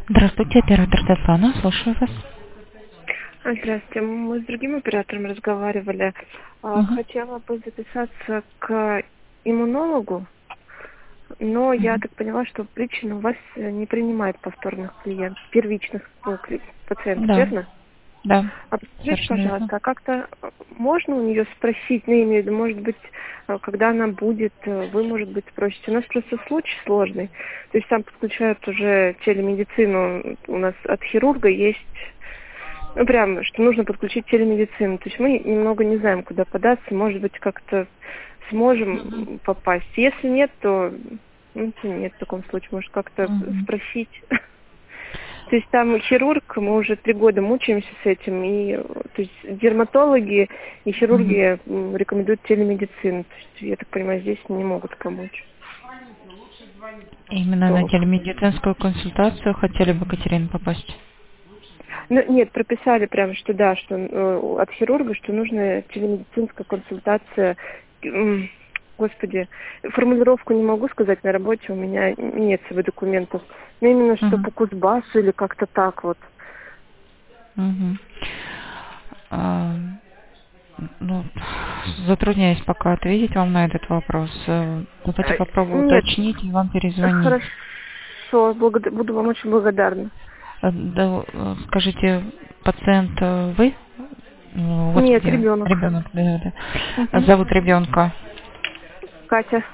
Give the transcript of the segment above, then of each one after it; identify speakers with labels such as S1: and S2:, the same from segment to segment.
S1: Здравствуйте, оператор Светлана, слушаю вас.
S2: Здравствуйте. Мы с другим оператором разговаривали.
S1: Мгм,
S2: Хотела бы записаться к иммунологу, но я
S1: мгм.
S2: так поняла, что лично у вас не принимает повторных клиентов, первичных пациентов,
S1: Да,
S2: верно?
S1: да,
S2: А подскажите,
S1: совершенно верно.
S2: пожалуйста, а как-то можно у нее спросить, ну, имею в виду, может быть, когда она будет, вы, может быть, спросите. У нас просто случай сложный. То есть там подключают уже телемедицину, у нас от хирурга есть, ну, прям, что нужно подключить телемедицину. То есть мы немного не знаем, куда податься. Может быть, как-то
S1: Мгм,
S2: сможем попасть. Если нет, то нет в таком случае. Может, как-то
S1: мгм,
S2: спросить. То есть там хирург, мы уже 3 года мучаемся с этим, и то есть дерматологи и
S1: мгм.
S2: хирурги рекомендуют телемедицину. То есть, я так понимаю, здесь не могут помочь.
S1: Именно на
S2: Толком.
S1: телемедицинскую консультацию хотели бы, Катерина, попасть?
S2: Ну, нет, прописали прямо, что да, что от хирурга, что нужна телемедицинская консультация. Господи, формулировку не могу сказать на работе, у меня нет своих документов. Но именно что
S1: Мгм,
S2: по Кузбассу или как-то так вот.
S1: мгм. А, Ну, затрудняюсь пока ответить вам на этот вопрос. Давайте попробую
S2: Нет,
S1: уточнить и вам перезвонить.
S2: хорошо, буду вам очень благодарна.
S1: Да, скажите, пациент вы?
S2: Нет,
S1: Господи,
S2: ребенок.
S1: ребенок, да, да.
S2: Угу.
S1: Зовут ребенка.
S2: Катя,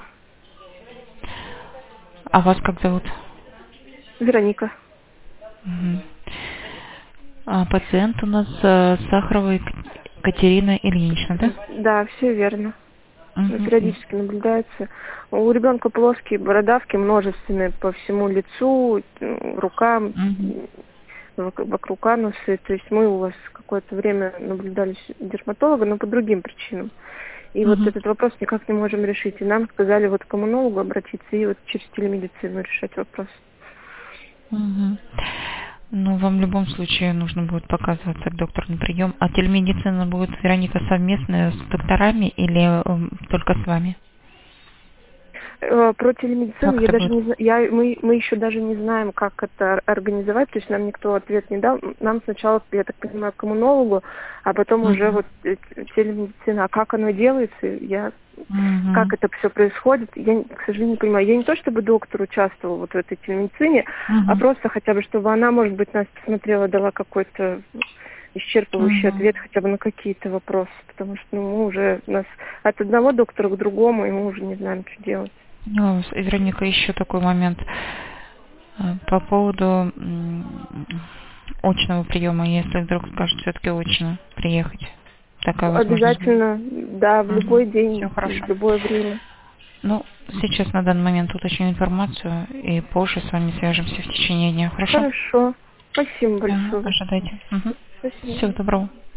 S1: А вас как зовут?
S2: Вероника.
S1: Мгм. Пациент у нас Сахарова Катерина Ильинична, да?
S2: Да, все верно.
S1: Мгм.
S2: Периодически наблюдается. У ребенка плоские бородавки множественные по всему лицу, рукам,
S1: Мгм.
S2: вокруг ануса. То есть мы у вас какое-то время наблюдали дерматолога, но по другим причинам. И вот
S1: Мгм.
S2: этот вопрос никак не можем решить. И нам сказали вот к коммунологу обратиться и вот через телемедицину решать вопрос.
S1: Мгм. Ну, вам в любом случае нужно будет показываться к доктору на прием. А телемедицина будет, Вероника, совместная с докторами или только с вами?
S2: Про телемедицину
S1: Как
S2: я
S1: это
S2: даже
S1: будет?
S2: не знаю, мы еще даже не знаем, как это организовать, то есть нам никто ответ не дал. Нам сначала, я так понимаю, к коммунологу, а потом уже
S1: Мгм.
S2: вот телемедицина. А как оно делается, как
S1: Мгм.
S2: это все происходит, к сожалению, не понимаю. Я не то чтобы доктор участвовал вот в этой телемедицине, а
S1: Мгм.
S2: просто хотя бы, чтобы она, может быть, нас посмотрела, дала какой-то исчерпывающий
S1: Мгм.
S2: ответ хотя бы на какие-то вопросы, потому что мы уже у нас от одного доктора к другому, и мы уже не знаем, что делать.
S1: Поняла вас. И, Вероника, еще такой момент. По поводу очного приема, если вдруг скажут все-таки очно приехать, такая возможность будет?
S2: Обязательно, да, в любой
S1: Все
S2: день,
S1: хорошо.
S2: в любое время.
S1: Ну, сейчас на данный момент уточню информацию и позже с вами свяжемся в течение дня. Хорошо?
S2: Хорошо. Спасибо
S1: Да,
S2: большое.
S1: ожидайте.
S2: Спасибо.
S1: Всего доброго.